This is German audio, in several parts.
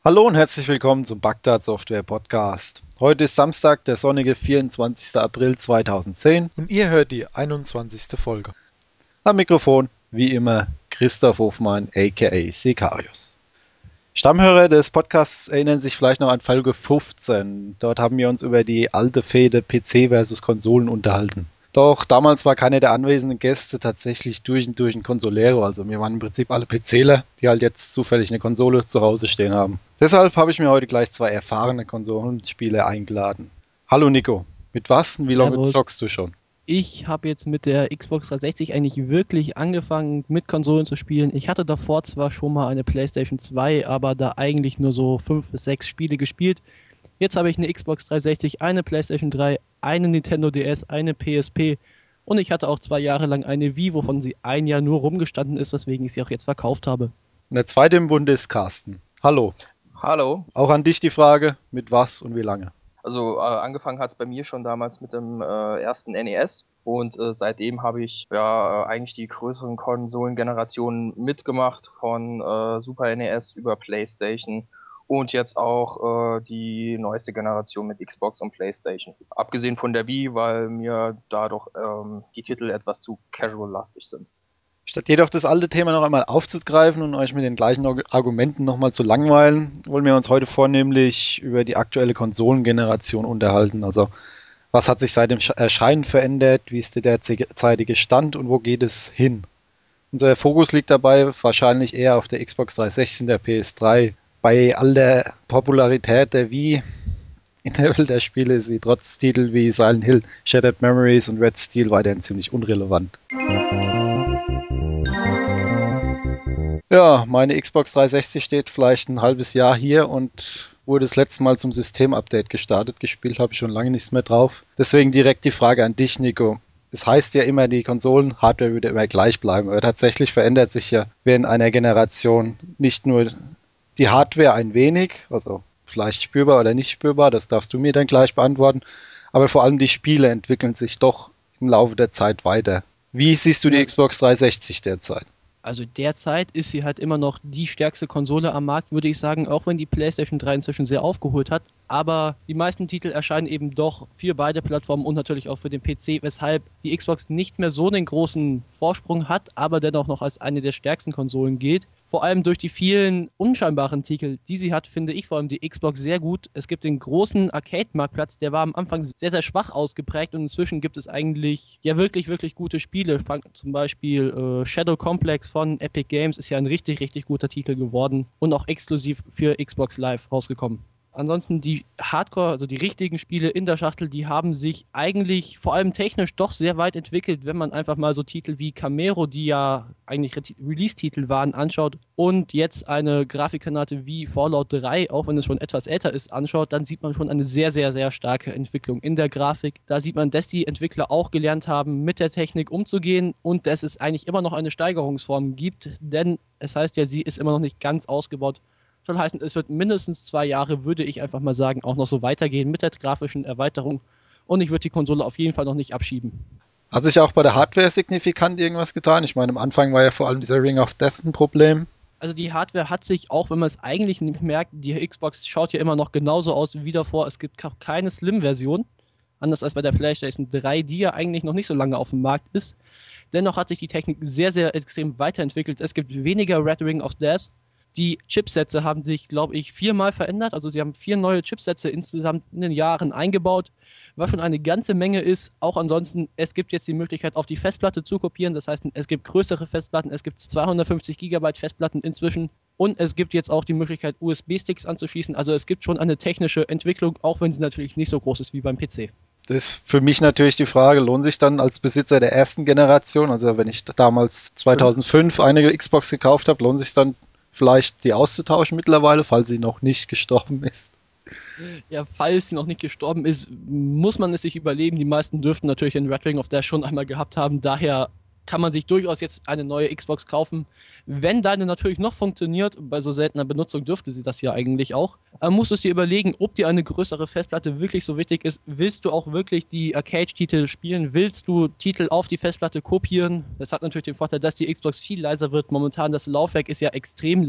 Hallo und herzlich willkommen zum Bagdad Software Podcast. Heute ist Samstag, der sonnige 24. April 2010. Und ihr hört die 21. Folge. Am Mikrofon, wie immer, Christoph Hofmann, aka Sicarius. Stammhörer des Podcasts erinnern sich vielleicht noch an Folge 15. Dort haben wir uns über die alte Fehde PC versus Konsolen unterhalten. Doch damals war keiner der anwesenden Gäste tatsächlich durch und durch ein Consolero. Also wir waren im Prinzip alle PCler, die halt jetzt zufällig eine Konsole zu Hause stehen haben. Deshalb habe ich mir heute gleich zwei erfahrene Konsolenspieler eingeladen. Hallo Nico, mit was und wie lange Servus. zockst du schon? Ich habe jetzt mit der Xbox 360 eigentlich wirklich angefangen, mit Konsolen zu spielen. Ich hatte davor zwar schon mal eine PlayStation 2, aber da eigentlich nur so 5 bis 6 Spiele gespielt. Jetzt habe ich eine Xbox 360, eine PlayStation 3, eine Nintendo DS, eine PSP und ich hatte auch 2 Jahre lang eine Wii, wovon sie ein Jahr nur rumgestanden ist, weswegen ich sie auch jetzt verkauft habe. Und der zweite im Bunde ist Carsten. Hallo, Hallo. auch an dich die Frage, mit was und wie lange? Also angefangen hat es bei mir schon damals mit dem ersten NES und seitdem habe ich eigentlich die größeren Konsolengenerationen mitgemacht von Super NES über PlayStation und jetzt auch die neueste Generation mit Xbox und PlayStation. Abgesehen von der Wii, weil mir da doch die Titel etwas zu casual-lastig sind. Statt jedoch das alte Thema noch einmal aufzugreifen und euch mit den gleichen Argumenten nochmal zu langweilen, wollen wir uns heute vornehmlich über die aktuelle Konsolengeneration unterhalten. Also, was hat sich seit dem Erscheinen verändert? Wie ist der derzeitige Stand und wo geht es hin? Unser Fokus liegt dabei wahrscheinlich eher auf der Xbox 360 und der PS3. Bei all der Popularität der Wii in der Welt der Spiele ist sie trotz Titel wie Silent Hill, Shattered Memories und Red Steel weiterhin ziemlich unrelevant. Ja, meine Xbox 360 steht vielleicht ein halbes Jahr hier und wurde das letzte Mal zum Systemupdate gestartet. Gespielt habe ich schon lange nichts mehr drauf. Deswegen direkt die Frage an dich, Nico. Es heißt ja immer, die Konsolen-Hardware würde immer gleich bleiben, aber tatsächlich verändert sich ja während einer Generation nicht nur die Hardware ein wenig, also vielleicht spürbar oder nicht spürbar, das darfst du mir dann gleich beantworten, aber vor allem die Spiele entwickeln sich doch im Laufe der Zeit weiter. Wie siehst du die Xbox 360 derzeit? Also derzeit ist sie halt immer noch die stärkste Konsole am Markt, würde ich sagen, auch wenn die PlayStation 3 inzwischen sehr aufgeholt hat. Aber die meisten Titel erscheinen eben doch für beide Plattformen und natürlich auch für den PC, weshalb die Xbox nicht mehr so einen großen Vorsprung hat, aber dennoch noch als eine der stärksten Konsolen gilt. Vor allem durch die vielen unscheinbaren Titel, die sie hat, finde ich vor allem die Xbox sehr gut. Es gibt den großen Arcade-Marktplatz, der war am Anfang sehr, sehr schwach ausgeprägt und inzwischen gibt es eigentlich ja wirklich, wirklich gute Spiele. Zum Beispiel Shadow Complex von Epic Games ist ja ein richtig, richtig guter Titel geworden und auch exklusiv für Xbox Live rausgekommen. Ansonsten die Hardcore, also die richtigen Spiele in der Schachtel, die haben sich eigentlich vor allem technisch doch sehr weit entwickelt, wenn man einfach mal so Titel wie Camero, die ja eigentlich Release-Titel waren, anschaut und jetzt eine Grafikkarte wie Fallout 3, auch wenn es schon etwas älter ist, anschaut, dann sieht man schon eine sehr, sehr, sehr starke Entwicklung in der Grafik. Da sieht man, dass die Entwickler auch gelernt haben, mit der Technik umzugehen und dass es eigentlich immer noch eine Steigerungsform gibt, denn es heißt ja, sie ist immer noch nicht ganz ausgebaut. Soll heißen, es wird mindestens 2 Jahre, würde ich einfach mal sagen, auch noch so weitergehen mit der grafischen Erweiterung. Und ich würde die Konsole auf jeden Fall noch nicht abschieben. Hat sich auch bei der Hardware signifikant irgendwas getan? Ich meine, am Anfang war ja vor allem dieser Ring of Death ein Problem. Also die Hardware hat sich, auch wenn man es eigentlich nicht merkt, die Xbox schaut ja immer noch genauso aus wie davor. Es gibt keine Slim-Version, anders als bei der PlayStation 3, die ja eigentlich noch nicht so lange auf dem Markt ist. Dennoch hat sich die Technik sehr, sehr extrem weiterentwickelt. Es gibt weniger Red Ring of Death. Die Chipsätze haben sich, glaube ich, 4-mal verändert. Also sie haben 4 neue Chipsätze insgesamt in den Jahren eingebaut, was schon eine ganze Menge ist. Auch ansonsten, es gibt jetzt die Möglichkeit, auf die Festplatte zu kopieren. Das heißt, es gibt größere Festplatten, es gibt 250 GB Festplatten inzwischen. Und es gibt jetzt auch die Möglichkeit, USB-Sticks anzuschließen. Also es gibt schon eine technische Entwicklung, auch wenn sie natürlich nicht so groß ist wie beim PC. Das ist für mich natürlich die Frage, lohnt sich dann als Besitzer der ersten Generation, also wenn ich damals 2005 eine Xbox gekauft habe, lohnt sich dann vielleicht die auszutauschen mittlerweile, falls sie noch nicht gestorben ist? Ja, falls sie noch nicht gestorben ist, muss man es sich überlegen. Die meisten dürften natürlich den Red Ring of Death schon einmal gehabt haben. Daher kann man sich durchaus jetzt eine neue Xbox kaufen. Wenn deine natürlich noch funktioniert, bei so seltener Benutzung dürfte sie das ja eigentlich auch, musst du es dir überlegen, ob dir eine größere Festplatte wirklich so wichtig ist. Willst du auch wirklich die Arcade-Titel spielen? Willst du Titel auf die Festplatte kopieren? Das hat natürlich den Vorteil, dass die Xbox viel leiser wird. Momentan das Laufwerk ist ja extrem laut.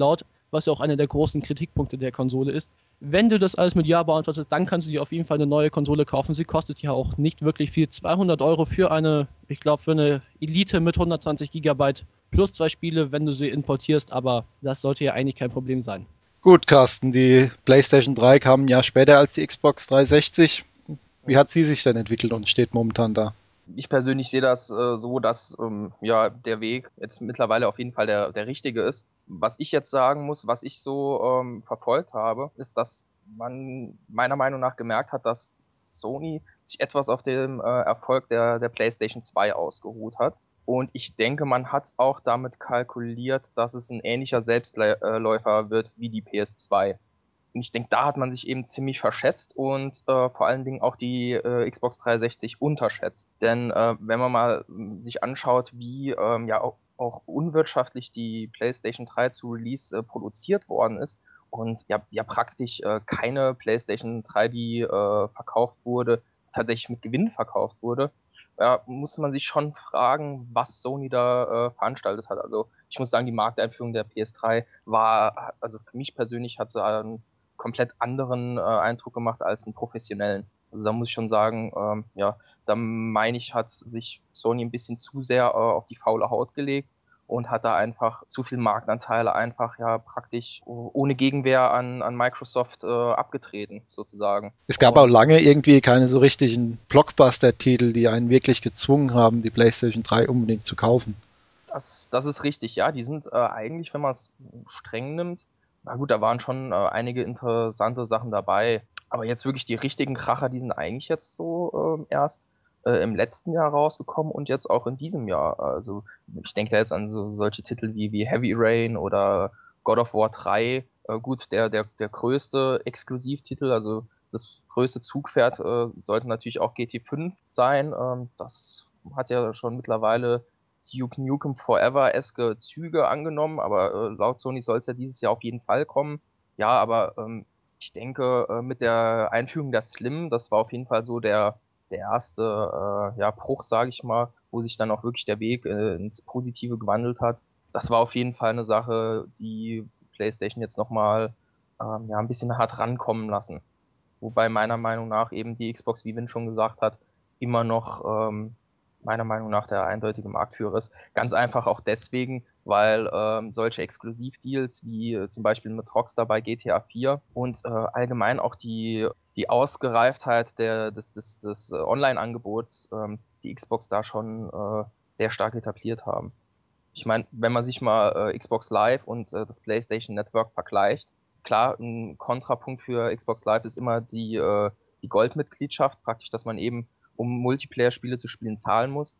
was ja auch einer der großen Kritikpunkte der Konsole ist. Wenn du das alles mit Ja beantwortest, dann kannst du dir auf jeden Fall eine neue Konsole kaufen. Sie kostet ja auch nicht wirklich viel. 200 Euro für eine, ich glaube, für eine Elite mit 120 Gigabyte plus 2 Spiele, wenn du sie importierst. Aber das sollte ja eigentlich kein Problem sein. Gut, Carsten, die PlayStation 3 kam ein Jahr später als die Xbox 360. Wie hat sie sich denn entwickelt und steht momentan da? Ich persönlich sehe das so, dass ja der Weg jetzt mittlerweile auf jeden Fall der richtige ist. Was ich jetzt sagen muss, was ich so verfolgt habe, ist, dass man meiner Meinung nach gemerkt hat, dass Sony sich etwas auf dem Erfolg der PlayStation 2 ausgeruht hat. Und ich denke, man hat auch damit kalkuliert, dass es ein ähnlicher Selbstläufer wird wie die PS2. Und ich denke, da hat man sich eben ziemlich verschätzt und vor allen Dingen auch die Xbox 360 unterschätzt. Denn wenn man mal sich anschaut, wie ja auch unwirtschaftlich die PlayStation 3 zu Release produziert worden ist und ja praktisch keine PlayStation 3, die verkauft wurde, tatsächlich mit Gewinn verkauft wurde, muss man sich schon fragen, was Sony da veranstaltet hat. Also ich muss sagen, die Markteinführung der PS3 war, also für mich persönlich hat sie einen komplett anderen Eindruck gemacht als einen professionellen. Also da muss ich schon sagen, ja, da meine ich, hat sich Sony ein bisschen zu sehr auf die faule Haut gelegt und hat da einfach zu viel Marktanteile einfach ja praktisch ohne Gegenwehr an Microsoft abgetreten, sozusagen. Es gab auch lange irgendwie keine so richtigen Blockbuster-Titel, die einen wirklich gezwungen haben, die PlayStation 3 unbedingt zu kaufen. Das ist richtig, ja. Die sind eigentlich, wenn man es streng nimmt, na gut, da waren schon einige interessante Sachen dabei. Aber jetzt wirklich die richtigen Kracher, die sind eigentlich jetzt so erst im letzten Jahr rausgekommen und jetzt auch in diesem Jahr. Also ich denke da jetzt an solche Titel wie Heavy Rain oder God of War 3. Gut, der größte Exklusivtitel, also das größte Zugpferd sollte natürlich auch GT5 sein. Das hat ja schon mittlerweile Duke Nukem Forever-eske Züge angenommen, aber laut Sony soll es ja dieses Jahr auf jeden Fall kommen. Ja, aber ich denke, mit der Einführung der Slim, das war auf jeden Fall so der erste ja, Bruch, sage ich mal, wo sich dann auch wirklich der Weg ins Positive gewandelt hat. Das war auf jeden Fall eine Sache, die PlayStation jetzt nochmal ja, ein bisschen hart rankommen lassen. Wobei meiner Meinung nach eben die Xbox, wie Vin schon gesagt hat, immer noch meiner Meinung nach der eindeutige Marktführer ist. Ganz einfach auch deswegen, weil solche Exklusivdeals wie zum Beispiel mit Rockstar bei GTA 4 und allgemein auch die Ausgereiftheit des Online-Angebots die Xbox da schon sehr stark etabliert haben. Ich meine, wenn man sich mal Xbox Live und das PlayStation Network vergleicht, klar, ein Kontrapunkt für Xbox Live ist immer die Goldmitgliedschaft, praktisch, dass man eben, um Multiplayer-Spiele zu spielen, zahlen muss.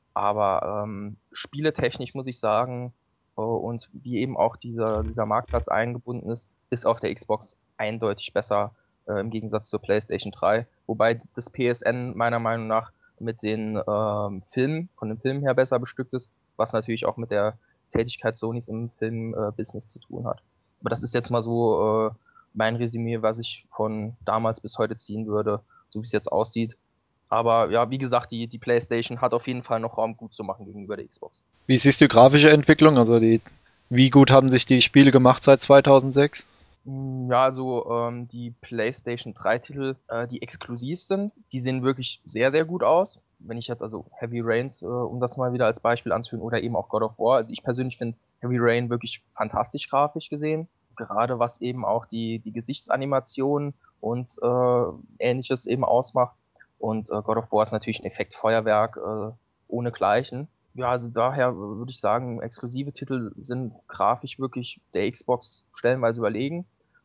Aber spieletechnisch muss ich sagen, und wie eben auch dieser Marktplatz eingebunden ist auf der Xbox eindeutig besser im Gegensatz zur PlayStation 3. Wobei das PSN meiner Meinung nach mit den Filmen, von den Filmen her besser bestückt ist, was natürlich auch mit der Tätigkeit Sonys im Filmbusiness zu tun hat. Aber das ist jetzt mal so mein Resümee, was ich von damals bis heute ziehen würde, so wie es jetzt aussieht. Aber ja, wie gesagt, die PlayStation hat auf jeden Fall noch Raum gut zu machen gegenüber der Xbox. Wie siehst du die grafische Entwicklung? Also wie gut haben sich die Spiele gemacht seit 2006? Ja, also die PlayStation 3 Titel, die exklusiv sind, die sehen wirklich sehr, sehr gut aus. Wenn ich jetzt also Heavy Rains, um das mal wieder als Beispiel anzuführen, oder eben auch God of War. Also ich persönlich finde Heavy Rain wirklich fantastisch grafisch gesehen. Gerade was eben auch die Gesichtsanimation und Ähnliches eben ausmacht. Und God of War ist natürlich ein Effektfeuerwerk ohnegleichen. Ja, also daher würde ich sagen, exklusive Titel sind grafisch wirklich der Xbox stellenweise überlegen.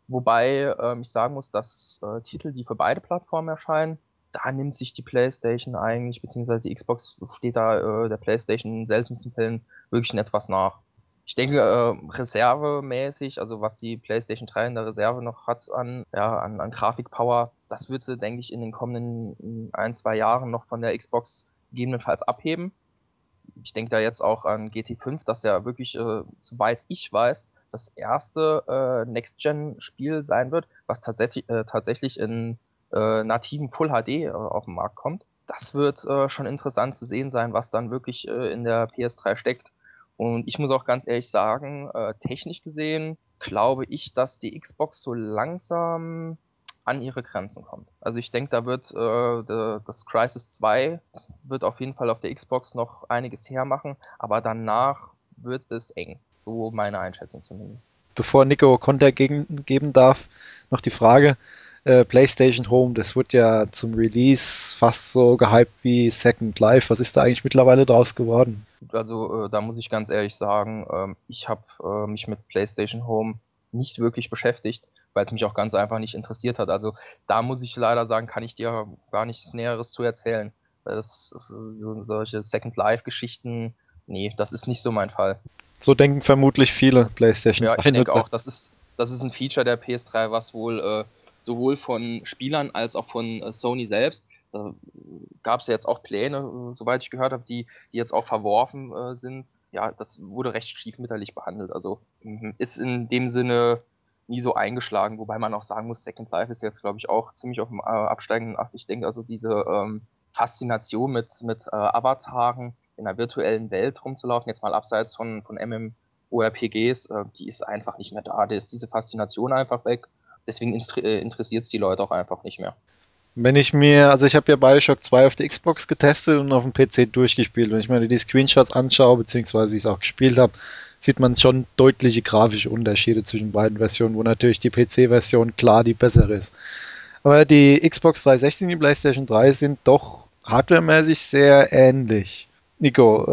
Wobei ich sagen muss, dass Titel, die für beide Plattformen erscheinen, da nimmt sich die PlayStation eigentlich, beziehungsweise die Xbox steht da der PlayStation in seltensten Fällen wirklich in etwas nach. Ich denke, reservemäßig, also was die PlayStation 3 in der Reserve noch hat an Grafikpower, das wird sie, denke ich, in den kommenden 1, 2 Jahren noch von der Xbox gegebenenfalls abheben. Ich denke da jetzt auch an GT5, das ja wirklich, soweit ich weiß, das erste Next-Gen-Spiel sein wird, was tatsächlich in nativen Full HD auf den Markt kommt. Das wird schon interessant zu sehen sein, was dann wirklich in der PS3 steckt. Und ich muss auch ganz ehrlich sagen, technisch gesehen glaube ich, dass die Xbox so langsam an ihre Grenzen kommt. Also ich denke, da wird das Crysis 2 wird auf jeden Fall auf der Xbox noch einiges hermachen, aber danach wird es eng. So meine Einschätzung zumindest. Bevor Nico Konter geben darf, noch die Frage, PlayStation Home, das wird ja zum Release fast so gehypt wie Second Life. Was ist da eigentlich mittlerweile draus geworden? Also da muss ich ganz ehrlich sagen, ich habe mich mit PlayStation Home nicht wirklich beschäftigt, weil es mich auch ganz einfach nicht interessiert hat. Also da muss ich leider sagen, kann ich dir gar nichts Näheres zu erzählen. Solche Second Life-Geschichten, nee, das ist nicht so mein Fall. So denken vermutlich viele PlayStation Ja, 3 ich denke Nutzer. auch, das ist ein Feature der PS3, was wohl sowohl von Spielern als auch von Sony selbst, da gab es ja jetzt auch Pläne, soweit ich gehört habe, die jetzt auch verworfen sind. Ja, das wurde recht stiefmütterlich behandelt. Also ist in dem Sinne nie so eingeschlagen, wobei man auch sagen muss, Second Life ist jetzt, glaube ich, auch ziemlich auf dem absteigenden Ast. Ich denke also diese Faszination mit Avataren in einer virtuellen Welt rumzulaufen, jetzt mal abseits von MMORPGs, die ist einfach nicht mehr da. Da ist diese Faszination einfach weg. Deswegen interessiert es die Leute auch einfach nicht mehr. Wenn ich mir, also ich habe ja Bioshock 2 auf der Xbox getestet und auf dem PC durchgespielt. Wenn ich mir die Screenshots anschaue, beziehungsweise wie ich es auch gespielt habe, sieht man schon deutliche grafische Unterschiede zwischen beiden Versionen, wo natürlich die PC-Version klar die bessere ist. Aber die Xbox 360 und die PlayStation 3 sind doch hardwaremäßig sehr ähnlich. Nico,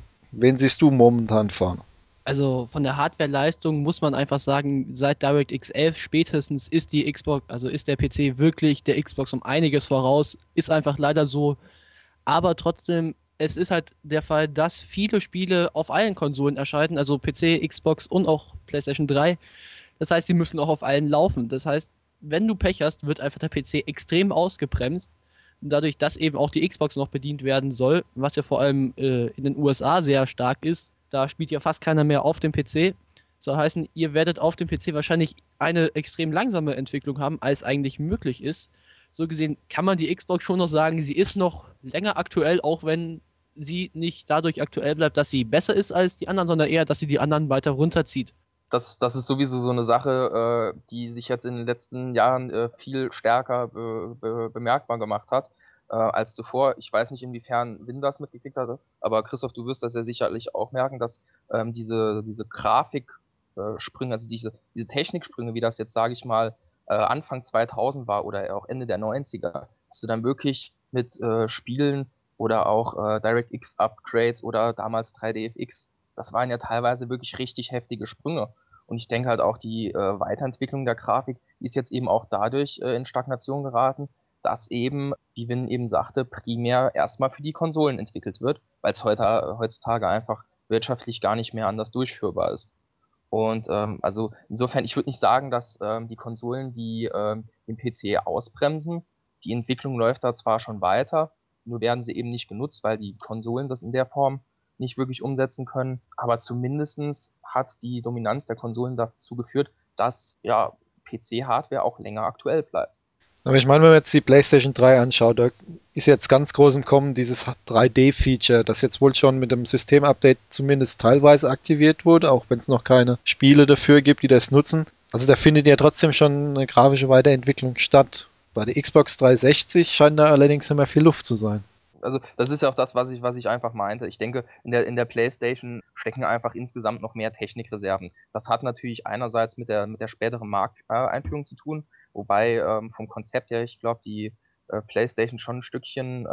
wen siehst du momentan vorne? Also von der Hardware-Leistung muss man einfach sagen, seit DirectX 11 spätestens ist die Xbox, also ist der PC wirklich der Xbox um einiges voraus. Ist einfach leider so. Aber trotzdem, es ist halt der Fall, dass viele Spiele auf allen Konsolen erscheinen, also PC, Xbox und auch PlayStation 3. Das heißt, sie müssen auch auf allen laufen. Das heißt, wenn du Pech hast, wird einfach der PC extrem ausgebremst. Dadurch, dass eben auch die Xbox noch bedient werden soll, was ja vor allem in den USA sehr stark ist. Da spielt ja fast keiner mehr auf dem PC. Soll heißen, ihr werdet auf dem PC wahrscheinlich eine extrem langsame Entwicklung haben, als eigentlich möglich ist. So gesehen kann man die Xbox schon noch sagen, sie ist noch länger aktuell, auch wenn sie nicht dadurch aktuell bleibt, dass sie besser ist als die anderen, sondern eher, dass sie die anderen weiter runterzieht. Das ist sowieso so eine Sache, die sich jetzt in den letzten Jahren viel stärker bemerkbar gemacht hat als zuvor. Ich weiß nicht, inwiefern Win das mitgekriegt hatte, aber Christoph, du wirst das ja sicherlich auch merken, dass diese Grafiksprünge, also diese Techniksprünge, wie das jetzt, sage ich mal, Anfang 2000 war oder auch Ende der 90er, dass du dann wirklich mit Spielen oder auch DirectX-Upgrades oder damals 3DFX, das waren ja teilweise wirklich richtig heftige Sprünge. Und ich denke halt auch, die Weiterentwicklung der Grafik ist jetzt eben auch dadurch in Stagnation geraten, dass eben, wie Win eben sagte, primär erstmal für die Konsolen entwickelt wird, weil es heutzutage einfach wirtschaftlich gar nicht mehr anders durchführbar ist. Und also insofern, ich würde nicht sagen, dass die Konsolen, die den PC ausbremsen, die Entwicklung läuft da zwar schon weiter, nur werden sie eben nicht genutzt, weil die Konsolen das in der Form nicht wirklich umsetzen können. Aber zumindestens hat die Dominanz der Konsolen dazu geführt, dass ja PC-Hardware auch länger aktuell bleibt. Aber ich meine, wenn man jetzt die PlayStation 3 anschaut, da ist jetzt ganz groß im Kommen dieses 3D-Feature, das jetzt wohl schon mit dem Systemupdate zumindest teilweise aktiviert wurde, auch wenn es noch keine Spiele dafür gibt, die das nutzen. Also da findet ja trotzdem schon eine grafische Weiterentwicklung statt. Bei der Xbox 360 scheint da allerdings immer viel Luft zu sein. Also das ist ja auch das, was ich einfach meinte. Ich denke, in der PlayStation stecken einfach insgesamt noch mehr Technikreserven. Das hat natürlich einerseits mit der späteren Markteinführung zu tun, wobei vom Konzept her, ich glaube, die PlayStation schon ein Stückchen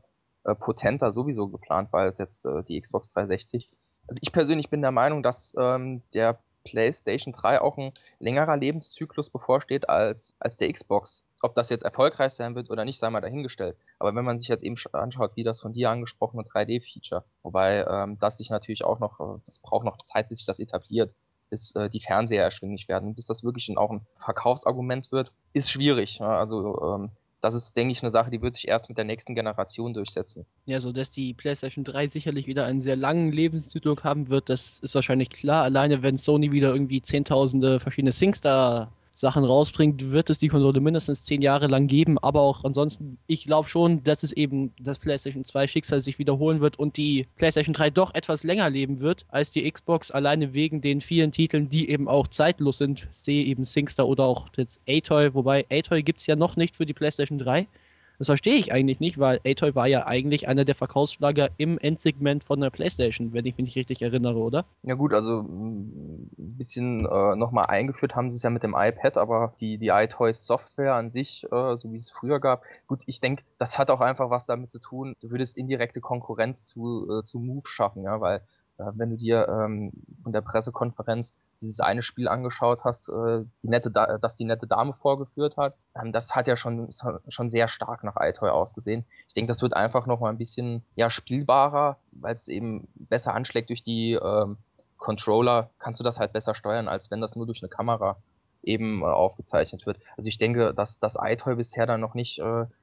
potenter sowieso geplant war als jetzt die Xbox 360. Also ich persönlich bin der Meinung, dass der PlayStation 3 auch ein längerer Lebenszyklus bevorsteht als der Xbox. Ob das jetzt erfolgreich sein wird oder nicht, sei mal dahingestellt. Aber wenn man sich jetzt eben anschaut, wie das von dir angesprochene 3D-Feature, wobei das sich natürlich auch noch, das braucht noch Zeit, bis sich das etabliert, bis die Fernseher erschwinglich werden, bis das wirklich auch ein Verkaufsargument wird, ist schwierig. Ja? Also das ist, denke ich, eine Sache, die wird sich erst mit der nächsten Generation durchsetzen. Ja, so dass die PlayStation 3 sicherlich wieder einen sehr langen Lebenszyklus haben wird, das ist wahrscheinlich klar. Alleine wenn Sony wieder irgendwie zehntausende verschiedene SingStar Sachen rausbringt, wird es die Konsole mindestens 10 Jahre lang geben, aber auch ansonsten, ich glaube schon, dass es eben das PlayStation 2 Schicksal sich wiederholen wird und die PlayStation 3 doch etwas länger leben wird als die Xbox, alleine wegen den vielen Titeln, die eben auch zeitlos sind, sehe eben SingStar oder auch jetzt Atoy, wobei Atoy gibt es ja noch nicht für die PlayStation 3. Das verstehe ich eigentlich nicht, weil Atoy war ja eigentlich einer der Verkaufsschlager im Endsegment von der PlayStation, wenn ich mich nicht richtig erinnere, oder? Ja gut, also ein bisschen nochmal eingeführt haben sie es ja mit dem iPad, aber die iToys Software an sich, so wie es früher gab, gut, ich denke, das hat auch einfach was damit zu tun, du würdest indirekte Konkurrenz zu Move schaffen, ja, weil wenn du dir von der Pressekonferenz dieses eine Spiel angeschaut hast, das die nette Dame vorgeführt hat, das hat ja schon sehr stark nach iToy ausgesehen. Ich denke, das wird einfach noch mal ein bisschen ja spielbarer, weil es eben besser anschlägt durch die Controller, kannst du das halt besser steuern, als wenn das nur durch eine Kamera eben aufgezeichnet wird. Also ich denke, dass das iToy bisher dann noch nicht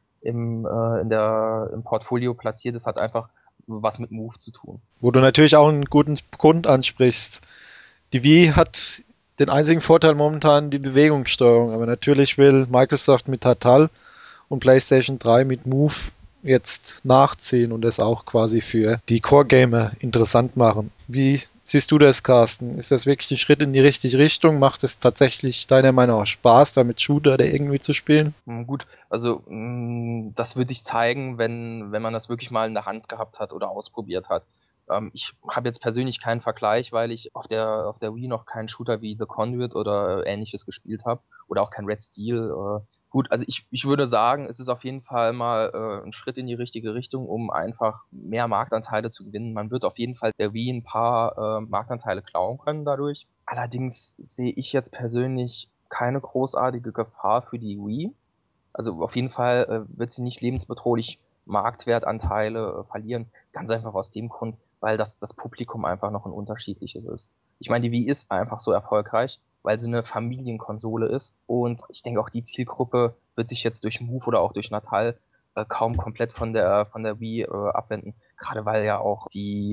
im Portfolio platziert ist, hat einfach was mit Move zu tun. Wo du natürlich auch einen guten Grund ansprichst. Die Wii hat den einzigen Vorteil momentan die Bewegungssteuerung, aber natürlich will Microsoft mit Tatal und PlayStation 3 mit Move jetzt nachziehen und es auch quasi für die Core-Gamer interessant machen. Wie siehst du das, Carsten? Ist das wirklich ein Schritt in die richtige Richtung? Macht es tatsächlich deiner Meinung nach Spaß, damit Shooter da irgendwie zu spielen? Gut, also das würde ich zeigen, wenn man das wirklich mal in der Hand gehabt hat oder ausprobiert hat. Ich habe jetzt persönlich keinen Vergleich, weil ich auf der Wii noch keinen Shooter wie The Conduit oder ähnliches gespielt habe oder auch kein Red Steel. Gut, also ich würde sagen, es ist auf jeden Fall mal ein Schritt in die richtige Richtung, um einfach mehr Marktanteile zu gewinnen. Man wird auf jeden Fall der Wii ein paar Marktanteile klauen können dadurch. Allerdings sehe ich jetzt persönlich keine großartige Gefahr für die Wii. Also auf jeden Fall wird sie nicht lebensbedrohlich Marktwertanteile verlieren. Ganz einfach aus dem Grund, weil das Publikum einfach noch ein unterschiedliches ist. Ich meine, die Wii ist einfach so erfolgreich, weil sie eine Familienkonsole ist. Und ich denke auch die Zielgruppe wird sich jetzt durch Move oder auch durch Natal kaum komplett von der Wii abwenden. Gerade weil ja auch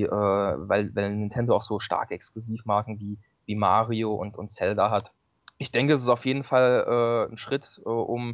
weil Nintendo auch so starke Exklusivmarken wie Mario und Zelda hat. Ich denke, es ist auf jeden Fall ein Schritt, um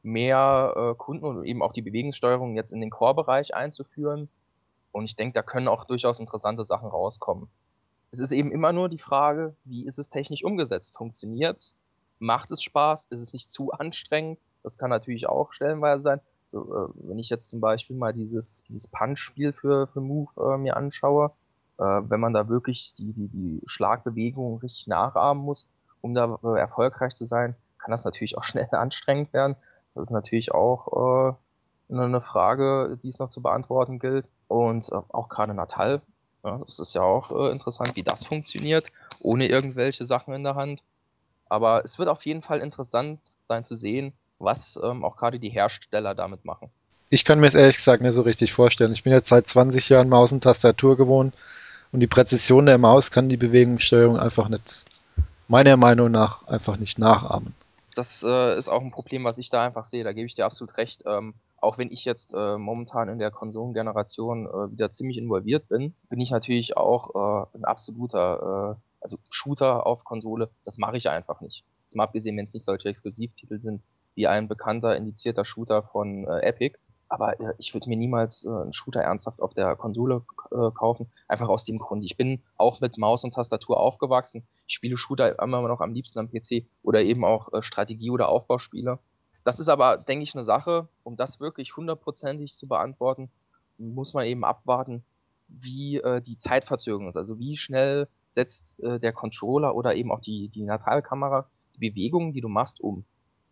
mehr Kunden und eben auch die Bewegungssteuerung jetzt in den Core-Bereich einzuführen. Und ich denke, da können auch durchaus interessante Sachen rauskommen. Es ist eben immer nur die Frage, wie ist es technisch umgesetzt? Funktioniert's? Macht es Spaß? Ist es nicht zu anstrengend? Das kann natürlich auch stellenweise sein. So, wenn ich jetzt zum Beispiel mal dieses Punch-Spiel für Move mir anschaue, wenn man da wirklich die Schlagbewegungen richtig nachahmen muss, um da erfolgreich zu sein, kann das natürlich auch schnell anstrengend werden. Das ist natürlich auch eine Frage, die es noch zu beantworten gilt. Und auch gerade Natal, ja, das ist ja auch interessant, wie das funktioniert, ohne irgendwelche Sachen in der Hand. Aber es wird auf jeden Fall interessant sein zu sehen, was auch gerade die Hersteller damit machen. Ich kann mir es ehrlich gesagt nicht so richtig vorstellen. Ich bin jetzt seit 20 Jahren Maus und Tastatur gewohnt und die Präzision der Maus kann die Bewegungssteuerung einfach nicht, meiner Meinung nach, einfach nicht nachahmen. Das ist auch ein Problem, was ich da einfach sehe. Da gebe ich dir absolut recht. Auch wenn ich jetzt momentan in der Konsolengeneration wieder ziemlich involviert bin ich natürlich auch ein absoluter also Shooter auf Konsole. Das mache ich einfach nicht. Jetzt mal abgesehen, wenn es nicht solche Exklusivtitel sind, wie ein bekannter, indizierter Shooter von Epic. Aber ich würde mir niemals einen Shooter ernsthaft auf der Konsole kaufen. Einfach aus dem Grund. Ich bin auch mit Maus und Tastatur aufgewachsen. Ich spiele Shooter immer noch am liebsten am PC oder eben auch Strategie- oder Aufbauspiele. Das ist aber, denke ich, eine Sache, um das wirklich hundertprozentig zu beantworten, muss man eben abwarten, wie die Zeitverzögerung ist. Also wie schnell setzt der Controller oder eben auch die Natalkamera die Bewegungen, die du machst, um.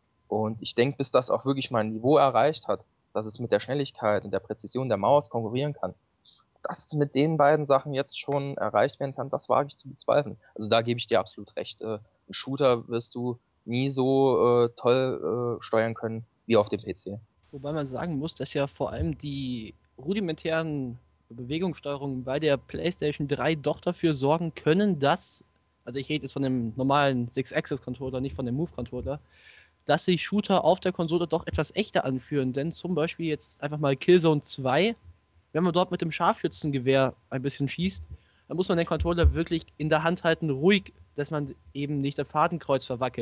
Und ich denke, bis das auch wirklich mal ein Niveau erreicht hat, dass es mit der Schnelligkeit und der Präzision der Maus konkurrieren kann, dass mit den beiden Sachen jetzt schon erreicht werden kann, das wage ich zu bezweifeln. Also da gebe ich dir absolut recht. Ein Shooter wirst du nie so toll steuern können wie auf dem PC. Wobei man sagen muss, dass ja vor allem die rudimentären Bewegungssteuerungen bei der PlayStation 3 doch dafür sorgen können, dass, also ich rede jetzt von dem normalen Six-Axis-Controller, nicht von dem Move-Controller, dass sich Shooter auf der Konsole doch etwas echter anfühlen. Denn zum Beispiel jetzt einfach mal Killzone 2, wenn man dort mit dem Scharfschützengewehr ein bisschen schießt, dann muss man den Controller wirklich in der Hand halten, ruhig, dass man eben nicht das Fadenkreuz verwackelt.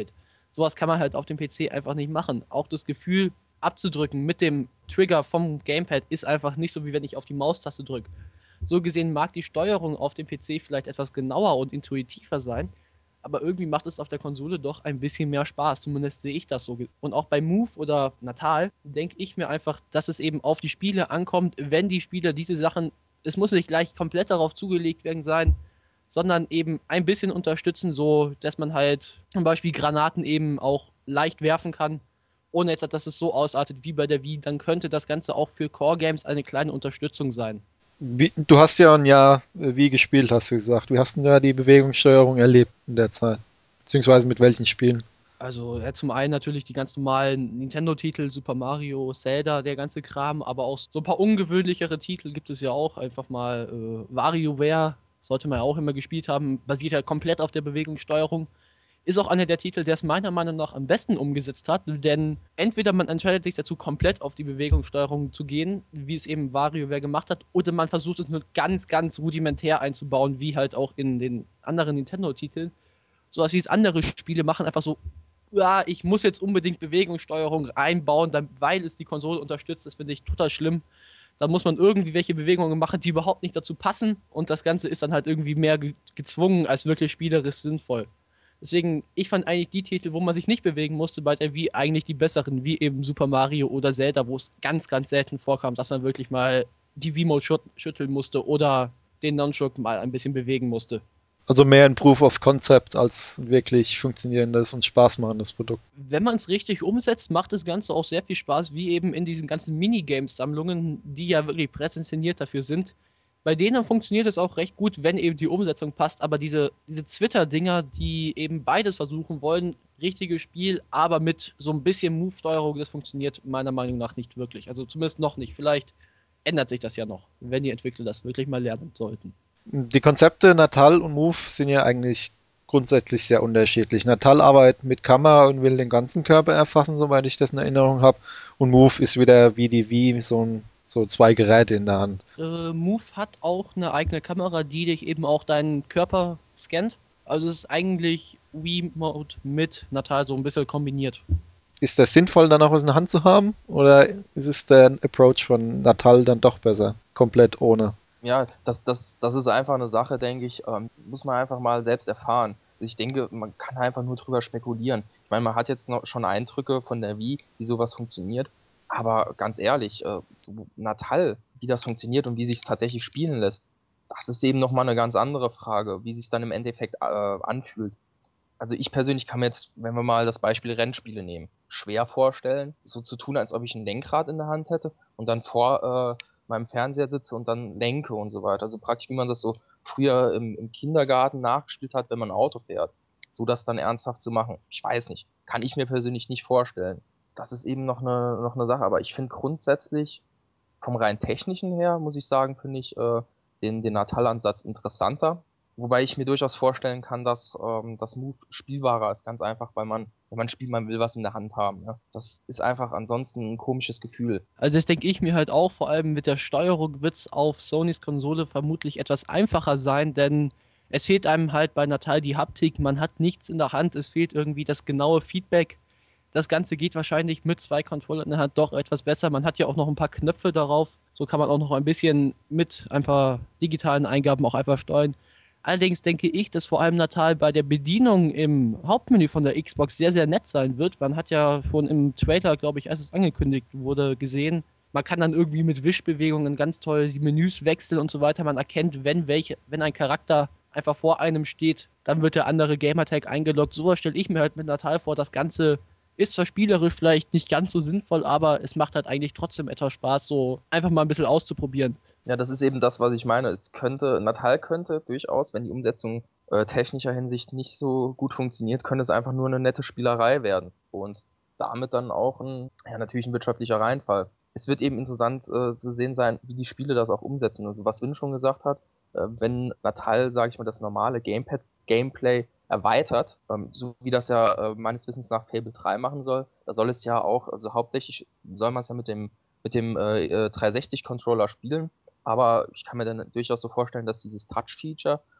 Sowas kann man halt auf dem PC einfach nicht machen. Auch das Gefühl abzudrücken mit dem Trigger vom Gamepad ist einfach nicht so, wie wenn ich auf die Maustaste drücke. So gesehen mag die Steuerung auf dem PC vielleicht etwas genauer und intuitiver sein, aber irgendwie macht es auf der Konsole doch ein bisschen mehr Spaß. Zumindest sehe ich das so. Und auch bei Move oder Natal denke ich mir einfach, dass es eben auf die Spiele ankommt, wenn die Spieler diese Sachen, es muss nicht gleich komplett darauf zugelegt werden sein, sondern eben ein bisschen unterstützen, so dass man halt zum Beispiel Granaten eben auch leicht werfen kann, ohne jetzt, dass es so ausartet wie bei der Wii, dann könnte das Ganze auch für Core-Games eine kleine Unterstützung sein. Du hast ja ein Jahr Wii gespielt, hast du gesagt. Wie hast du denn da die Bewegungssteuerung erlebt in der Zeit? Beziehungsweise mit welchen Spielen? Also zum einen natürlich die ganz normalen Nintendo-Titel, Super Mario, Zelda, der ganze Kram, aber auch so ein paar ungewöhnlichere Titel gibt es ja auch. Einfach mal WarioWare, sollte man ja auch immer gespielt haben, basiert ja komplett auf der Bewegungssteuerung. Ist auch einer der Titel, der es meiner Meinung nach am besten umgesetzt hat, denn entweder man entscheidet sich dazu, komplett auf die Bewegungssteuerung zu gehen, wie es eben WarioWare gemacht hat, oder man versucht es nur ganz, ganz rudimentär einzubauen, wie halt auch in den anderen Nintendo-Titeln. So als wie es andere Spiele machen, einfach so, ja, ich muss jetzt unbedingt Bewegungssteuerung einbauen, weil es die Konsole unterstützt. Das finde ich total schlimm. Da muss man irgendwie welche Bewegungen machen, die überhaupt nicht dazu passen. Und das Ganze ist dann halt irgendwie mehr gezwungen als wirklich spielerisch sinnvoll. Deswegen, ich fand eigentlich die Titel, wo man sich nicht bewegen musste, bei der Wii eigentlich die besseren, wie eben Super Mario oder Zelda, wo es ganz, ganz selten vorkam, dass man wirklich mal die Wii-Mode schütteln musste oder den Nunchuk mal ein bisschen bewegen musste. Also mehr ein Proof of Concept als ein wirklich funktionierendes und Spaß machendes Produkt. Wenn man es richtig umsetzt, macht das Ganze auch sehr viel Spaß, wie eben in diesen ganzen Minigames-Sammlungen, die ja wirklich prädestiniert dafür sind. Bei denen funktioniert es auch recht gut, wenn eben die Umsetzung passt, aber diese Twitter-Dinger, die eben beides versuchen wollen, richtiges Spiel, aber mit so ein bisschen Move-Steuerung, das funktioniert meiner Meinung nach nicht wirklich. Also zumindest noch nicht. Vielleicht ändert sich das ja noch, wenn die Entwickler das wirklich mal lernen sollten. Die Konzepte Natal und Move sind ja eigentlich grundsätzlich sehr unterschiedlich. Natal arbeitet mit Kamera und will den ganzen Körper erfassen, soweit ich das in Erinnerung habe. Und Move ist wieder wie die Wii, so zwei Geräte in der Hand. Move hat auch eine eigene Kamera, die dich eben auch deinen Körper scannt. Also es ist eigentlich Wii-Mode mit Natal so ein bisschen kombiniert. Ist das sinnvoll, dann auch was in der Hand zu haben? Oder ist es der Approach von Natal dann doch besser? Komplett ohne. Ja, das ist einfach eine Sache, denke ich, muss man einfach mal selbst erfahren. Ich denke, man kann einfach nur drüber spekulieren. Ich meine, man hat jetzt noch schon Eindrücke von der Wii, wie sowas funktioniert. Aber ganz ehrlich, so Natal, wie das funktioniert und wie sich es tatsächlich spielen lässt, das ist eben nochmal eine ganz andere Frage, wie sich es dann im Endeffekt anfühlt. Also ich persönlich kann mir jetzt, wenn wir mal das Beispiel Rennspiele nehmen, schwer vorstellen, so zu tun, als ob ich ein Lenkrad in der Hand hätte und dann vor meinem Fernseher sitze und dann lenke und so weiter. Also praktisch, wie man das so früher im Kindergarten nachgespielt hat, wenn man ein Auto fährt. So das dann ernsthaft zu machen. Ich weiß nicht. Kann ich mir persönlich nicht vorstellen. Das ist eben noch eine Sache. Aber ich finde grundsätzlich, vom rein technischen her, muss ich sagen, finde ich den Natal-Ansatz interessanter. Wobei ich mir durchaus vorstellen kann, dass das Move spielbarer ist, ganz einfach, weil man, wenn man spielt, man will was in der Hand haben. Ja? Das ist einfach ansonsten ein komisches Gefühl. Also das denke ich mir halt auch, vor allem mit der Steuerung wird es auf Sonys Konsole vermutlich etwas einfacher sein, denn es fehlt einem halt bei Natal die Haptik, man hat nichts in der Hand, es fehlt irgendwie das genaue Feedback. Das Ganze geht wahrscheinlich mit zwei Controllern in der Hand doch etwas besser. Man hat ja auch noch ein paar Knöpfe darauf. So kann man auch noch ein bisschen mit ein paar digitalen Eingaben auch einfach steuern. Allerdings denke ich, dass vor allem Natal bei der Bedienung im Hauptmenü von der Xbox sehr, sehr nett sein wird. Man hat ja schon im Trailer, glaube ich, als es angekündigt wurde, gesehen, man kann dann irgendwie mit Wischbewegungen ganz toll die Menüs wechseln und so weiter. Man erkennt, wenn ein Charakter einfach vor einem steht, dann wird der andere Gamertag eingeloggt. Sowas stelle ich mir halt mit Natal vor. Das Ganze ist zwar spielerisch vielleicht nicht ganz so sinnvoll, aber es macht halt eigentlich trotzdem etwas Spaß, so einfach mal ein bisschen auszuprobieren. Ja, das ist eben das, was ich meine. Natal könnte durchaus, wenn die Umsetzung technischer Hinsicht nicht so gut funktioniert, könnte es einfach nur eine nette Spielerei werden. Und damit dann auch natürlich ein wirtschaftlicher Reinfall. Es wird eben interessant zu sehen sein, wie die Spiele das auch umsetzen. Also was Win schon gesagt hat, wenn Natal, sage ich mal, das normale Gamepad-Gameplay erweitert, so wie das ja meines Wissens nach Fable 3 machen soll, da soll es ja auch, also hauptsächlich soll man es ja mit dem 360-Controller spielen, aber ich kann mir dann durchaus so vorstellen, dass dieses Touch-Feature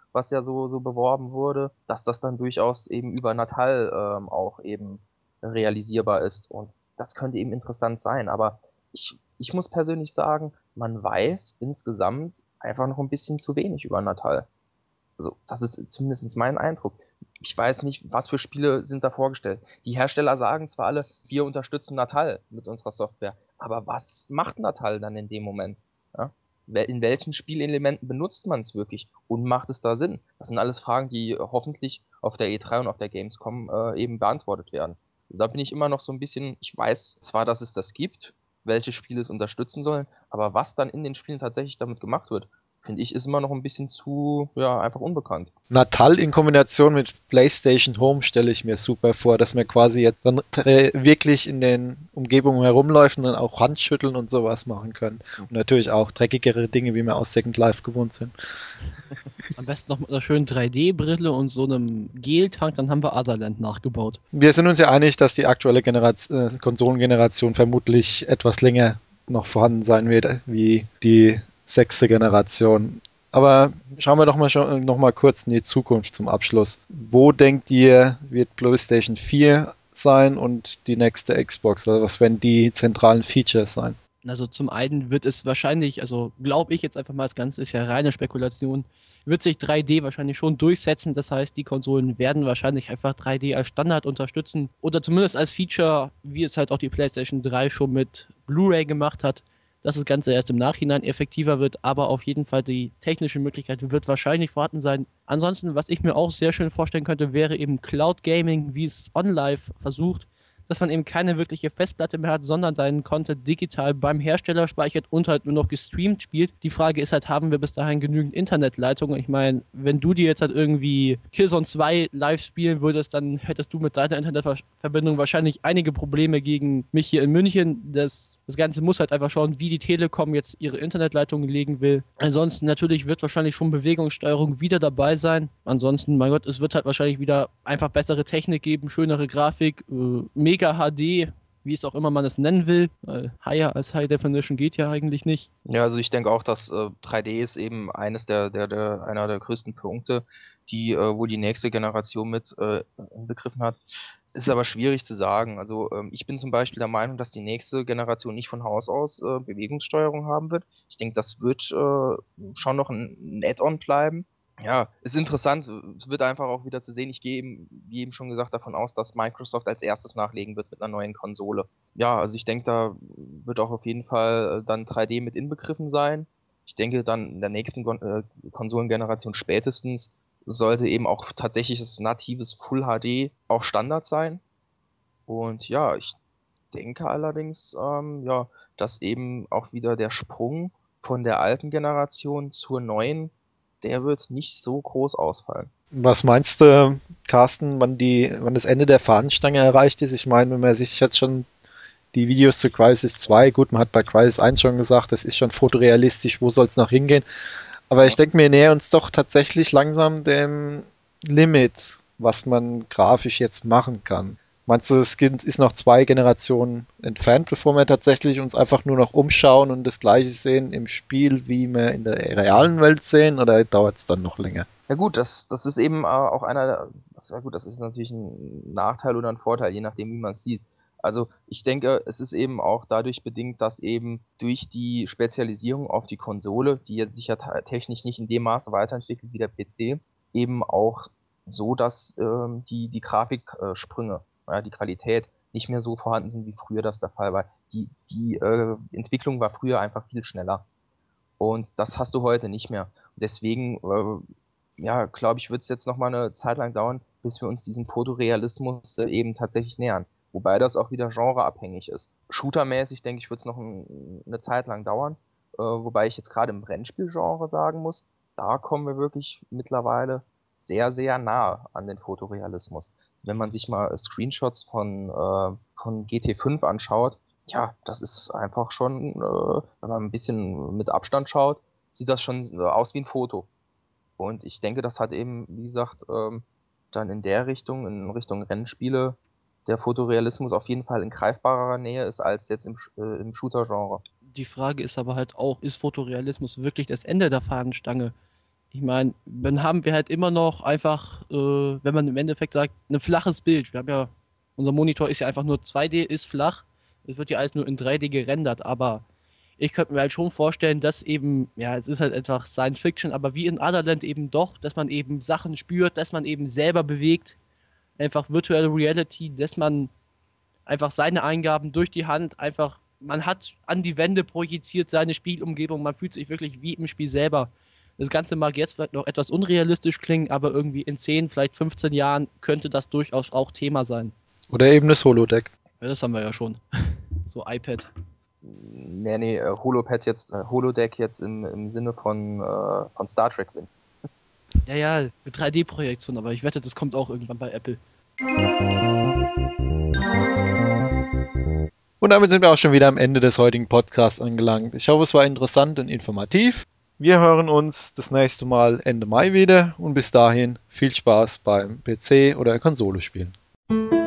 was ja so beworben wurde, dass das dann durchaus eben über Natal auch eben realisierbar ist. Und das könnte eben interessant sein. Aber ich muss persönlich sagen, man weiß insgesamt einfach noch ein bisschen zu wenig über Natal. Also, das ist zumindest mein Eindruck. Ich weiß nicht, was für Spiele sind da vorgestellt. Die Hersteller sagen zwar alle, wir unterstützen Natal mit unserer Software, aber was macht Natal dann in dem Moment? Ja? In welchen Spielelementen benutzt man es wirklich? Und macht es da Sinn? Das sind alles Fragen, die hoffentlich auf der E3 und auf der Gamescom eben beantwortet werden. Also da bin ich immer noch so ein bisschen, ich weiß zwar, dass es das gibt, welche Spiele es unterstützen sollen, aber was dann in den Spielen tatsächlich damit gemacht wird, finde ich, ist immer noch ein bisschen zu, ja, einfach unbekannt. Natal in Kombination mit PlayStation Home stelle ich mir super vor, dass man quasi jetzt dann wirklich in den Umgebungen herumläuft und dann auch Handschütteln und sowas machen kann. Und natürlich auch dreckigere Dinge, wie wir aus Second Life gewohnt sind. Am besten noch mit einer schönen 3D-Brille und so einem Gel-Tank, dann haben wir Otherland nachgebaut. Wir sind uns ja einig, dass die aktuelle Konsolengeneration vermutlich etwas länger noch vorhanden sein wird, wie die 6. Generation. Aber schauen wir doch mal noch mal kurz in die Zukunft zum Abschluss. Wo denkt ihr, wird PlayStation 4 sein und die nächste Xbox? Also was werden die zentralen Features sein? Also zum einen wird es wahrscheinlich, also glaube ich jetzt einfach mal, das Ganze ist ja reine Spekulation, wird sich 3D wahrscheinlich schon durchsetzen. Das heißt, die Konsolen werden wahrscheinlich einfach 3D als Standard unterstützen oder zumindest als Feature, wie es halt auch die PlayStation 3 schon mit Blu-ray gemacht hat, dass das Ganze erst im Nachhinein effektiver wird, aber auf jeden Fall die technische Möglichkeit wird wahrscheinlich vorhanden sein. Ansonsten, was ich mir auch sehr schön vorstellen könnte, wäre eben Cloud Gaming, wie es OnLive versucht, dass man eben keine wirkliche Festplatte mehr hat, sondern seinen Content digital beim Hersteller speichert und halt nur noch gestreamt spielt. Die Frage ist halt, haben wir bis dahin genügend Internetleitungen? Ich meine, wenn du dir jetzt halt irgendwie Killzone 2 live spielen würdest, dann hättest du mit deiner Internetverbindung wahrscheinlich einige Probleme gegen mich hier in München. Das Ganze muss halt einfach schauen, wie die Telekom jetzt ihre Internetleitungen legen will. Ansonsten natürlich wird wahrscheinlich schon Bewegungssteuerung wieder dabei sein. Ansonsten, mein Gott, es wird halt wahrscheinlich wieder einfach bessere Technik geben, schönere Grafik, Mega HD, wie es auch immer man es nennen will, weil higher als High Definition geht ja eigentlich nicht. Ja, also ich denke auch, dass 3D ist eben einer der größten Punkte, wo die nächste Generation mit begriffen hat. Ist aber schwierig zu sagen. Also ich bin zum Beispiel der Meinung, dass die nächste Generation nicht von Haus aus Bewegungssteuerung haben wird. Ich denke, das wird schon noch ein Add-on bleiben. Ja, ist interessant. Es wird einfach auch wieder zu sehen. Ich gehe eben, wie eben schon gesagt, davon aus, dass Microsoft als erstes nachlegen wird mit einer neuen Konsole. Ja, also ich denke, da wird auch auf jeden Fall dann 3D mit inbegriffen sein. Ich denke, dann in der nächsten Konsolengeneration spätestens sollte eben auch tatsächliches natives Full HD auch Standard sein. Und ja, ich denke allerdings, ja, dass eben auch wieder der Sprung von der alten Generation zur neuen, der wird nicht so groß ausfallen. Was meinst du, Carsten, wann das Ende der Fahnenstange erreicht ist? Ich meine, wenn man sich jetzt schon die Videos zu Crysis 2, gut, man hat bei Crysis 1 schon gesagt, das ist schon fotorealistisch, wo soll es noch hingehen? Aber ich denke, wir nähern uns doch tatsächlich langsam dem Limit, was man grafisch jetzt machen kann. Meinst du, es ist noch 2 Generationen entfernt, bevor wir tatsächlich uns einfach nur noch umschauen und das Gleiche sehen im Spiel, wie wir in der realen Welt sehen, oder dauert es dann noch länger? Ja gut, das ist eben auch das ist natürlich ein Nachteil oder ein Vorteil, je nachdem, wie man es sieht. Also ich denke, es ist eben auch dadurch bedingt, dass eben durch die Spezialisierung auf die Konsole, die jetzt sich ja technisch nicht in dem Maße weiterentwickelt wie der PC, eben auch so, dass die Grafiksprünge, die Qualität nicht mehr so vorhanden sind, wie früher das der Fall war. Die Entwicklung war früher einfach viel schneller. Und das hast du heute nicht mehr. Deswegen ja, glaube ich, wird es jetzt noch mal eine Zeit lang dauern, bis wir uns diesem Fotorealismus eben tatsächlich nähern. Wobei das auch wieder genreabhängig ist. Shootermäßig, denke ich, wird es noch eine Zeit lang dauern. Wobei ich jetzt gerade im Rennspielgenre sagen muss, da kommen wir wirklich mittlerweile sehr, sehr nah an den Fotorealismus. Wenn man sich mal Screenshots von GT5 anschaut, ja, das ist einfach schon, wenn man ein bisschen mit Abstand schaut, sieht das schon aus wie ein Foto. Und ich denke, das hat eben, wie gesagt, dann in Richtung Rennspiele, der Fotorealismus auf jeden Fall in greifbarer Nähe ist als jetzt im Shooter-Genre. Die Frage ist aber halt auch, ist Fotorealismus wirklich das Ende der Fahnenstange? Ich meine, dann haben wir halt immer noch einfach, wenn man im Endeffekt sagt, ein flaches Bild. Wir haben ja, unser Monitor ist ja einfach nur 2D, ist flach. Es wird ja alles nur in 3D gerendert, aber ich könnte mir halt schon vorstellen, dass eben, ja, es ist halt einfach Science Fiction, aber wie in Otherland eben doch, dass man eben Sachen spürt, dass man eben selber bewegt, einfach Virtual Reality, dass man einfach seine Eingaben durch die Hand einfach, man hat an die Wände projiziert seine Spielumgebung, man fühlt sich wirklich wie im Spiel selber. Das Ganze mag jetzt vielleicht noch etwas unrealistisch klingen, aber irgendwie in 10, vielleicht 15 Jahren könnte das durchaus auch Thema sein. Oder eben das Holodeck. Ja, das haben wir ja schon. So iPad. Nee, Holodeck jetzt im Sinne von Star Trek bin. Ja, mit 3D-Projektion, aber ich wette, das kommt auch irgendwann bei Apple. Und damit sind wir auch schon wieder am Ende des heutigen Podcasts angelangt. Ich hoffe, es war interessant und informativ. Wir hören uns das nächste Mal Ende Mai wieder und bis dahin viel Spaß beim PC oder Konsole spielen.